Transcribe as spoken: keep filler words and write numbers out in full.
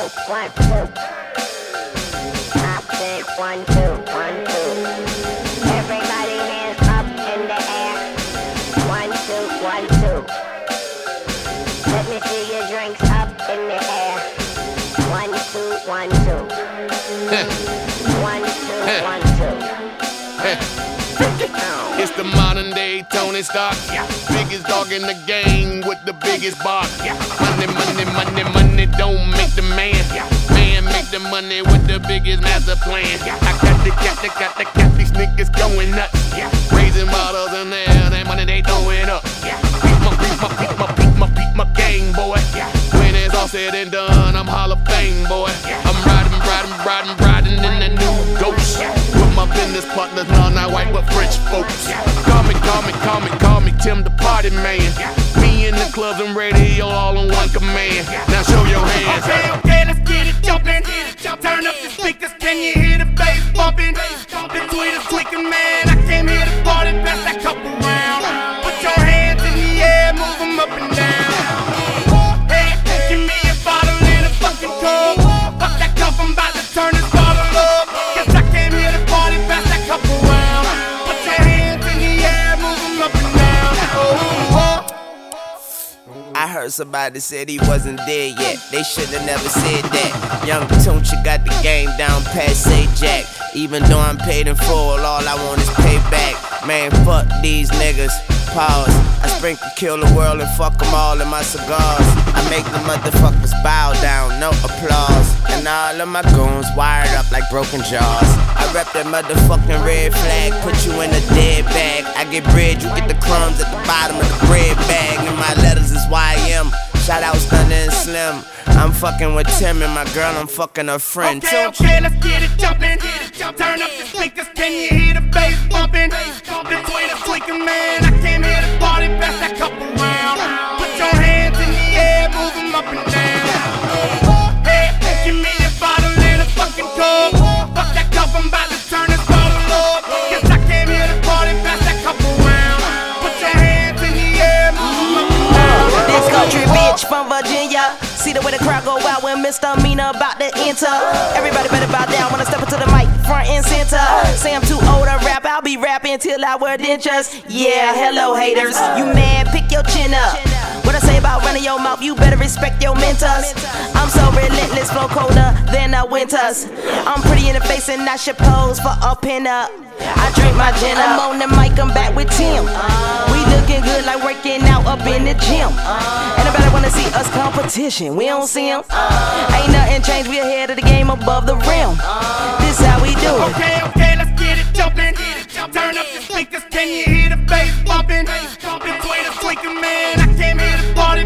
one, two. Top six, one, two, one, two. Everybody hands up in the air. One, two, one, two. Let me see your drinks up in the air. One, two, one, two. One, two, one, two. It's the modern day Tony Stark. Yeah. Biggest dog in the game with the biggest bark. Yeah. Money, money, money, money don't make the man. Yeah. Man make the money with the biggest master plan. Yeah. I got the cat, the cat, the cat, these niggas going nuts. Yeah. Raising bottles in there, that money they throwing up. Yeah. Beat my, beat my, beat my, beat my, beat my gang, boy. Yeah. When it's all said and done, I'm Hall of Fame, boy. Yeah. I'm riding, riding, riding, riding in the new Ghost. Yeah. With my business partners, not not white but French folks. Yeah. Call me, call me, call me, call me Tim the Party Man. Yeah. Me in the clubs and radio all on one command. Yeah. Now show your hands. Okay, okay, let's get it jumping. Turn up the speakers, can you hear the bass bumping? The tweeters tweaking, man. I came here to party, pass that cup around. Put your hands in the air, move them up and down. Hey, give me a bottle and a fucking cup. Fuck that cup, I'm about to turn this bottle up. Cause I came here to party, pass that cup around. Put your hands in the air, move them up and down. Oh, oh. I heard somebody said he wasn't dead yet. They should've never said that. Young Tunchi got the game down past say Jack. Even though I'm paid in full, all I want is payback. Man, fuck these niggas. Pause. I sprinkle, kill the world and fuck them all in my cigars. I make the motherfuckers bow down, no applause. And all of my goons wired up like broken jaws. I rep that motherfucking red flag, put you in a dead bag. I get bread, you get the crumbs at the bottom of the bread bag. And my letters is Y M. Shout out Stunner and Slim. I'm fucking with Tim and my girl, I'm fucking her friend. Okay, okay, let's get it jumping. Turn up the speakers, can you hear the bass bumping? The tweeters tweaking, man. I came here to party, pass that cup around. Put your hands in the air, move them up and down. Hey, give me a bottle and a fucking cup. Fuck that cup, I'm about to turn this bottle up. Cause I came here to party, pass that cup around. Put your hands in the air, move them up and down. This country bitch from Virginia. See the way the crowd go out when Misdemeanor about to enter. Everybody better bow down when I step into the mic, front and center. Say I'm too old to rap, I'll be rapping till I wear dentures. Yeah, hello haters, you mad, pick your chin up. What I say about running your mouth, you better respect your mentors. I'm so relentless, flow colder than the winters. I'm pretty in the face and I should pose for a pin-up. I drink my gin, I'm on the mic, I'm back with Tim. We looking good like working out up in the gym. Anybody wanna see us competition? We don't see them. Ain't nothing changed, we ahead of the game above the rim. This how we do it. Okay, okay, let's get it jumping. Turn up the speakers, can you hear the bass bumping? The tweeters tweaking, man. I came here to party,